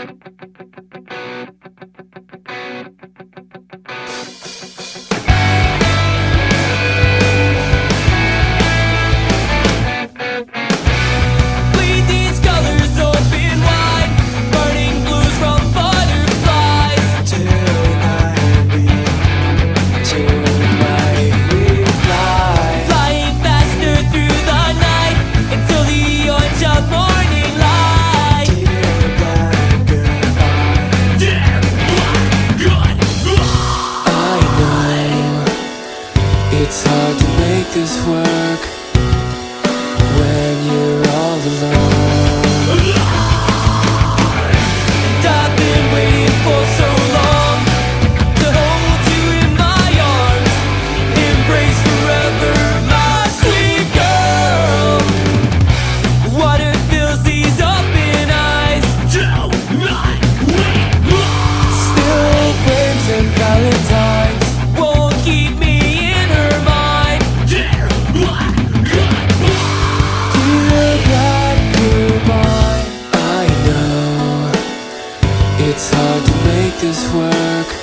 Bleed these colors open wide, burning blues from butterflies. Tonight we fly, flying faster through the night until the until morning light. Dear black goodbye. I know it's hard to make this work when you're all alone. And I've been waiting for so long to hold you in my arms, embrace forever, my sweet girl. Water fills these open eyes. Tonight we fly. Still frames and valentines won't keep me in her mind. Dear black goodbye. Dear black goodbye. I know it's hard to make this work